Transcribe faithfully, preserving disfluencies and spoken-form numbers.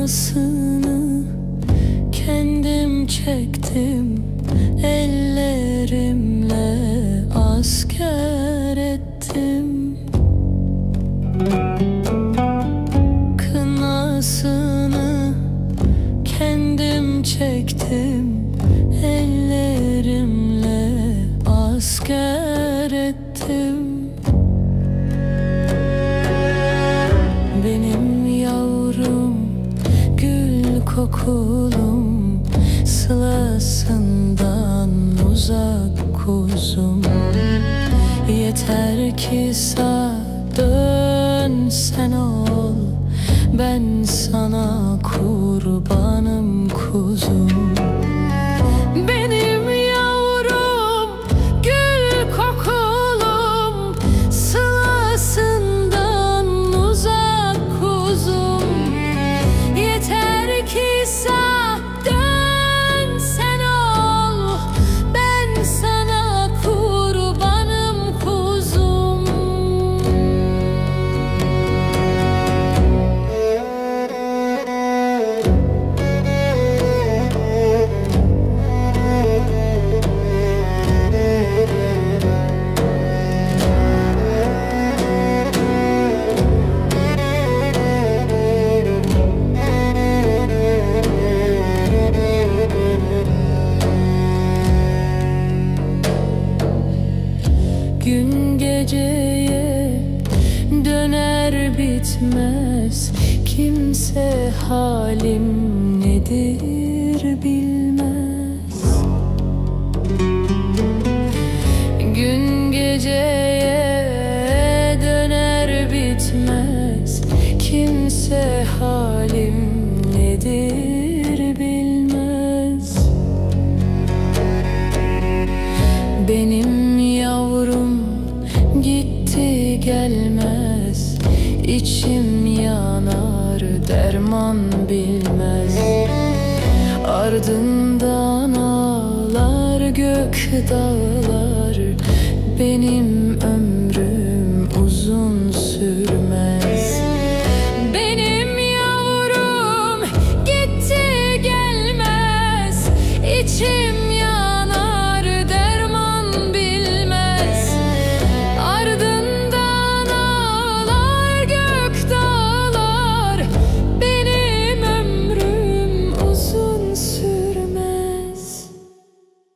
Kınasını kendim çektim, ellerimle asker ettim. Kınasını kendim çektim, ellerimle asker ettim. Benim yavrum gül kokulum, sılasından uzak kuzum. Yeter ki sağ dön sen ol, ben sana kurbanım kuzum. Benim yavrum gül kokulum, sılasından uzak kuzum. Yeter ki sağ dön sen ol, ben sana kurbanım kuzum. Gün geceye döner bitmez, kimse halim nedir bilmez. Gün geceye döner bitmez, kimse halim nedir bilmez. Benim yavrum gitti gelmez, içim yanar derman bilmez. Ardından ağlar gök dağlar, benim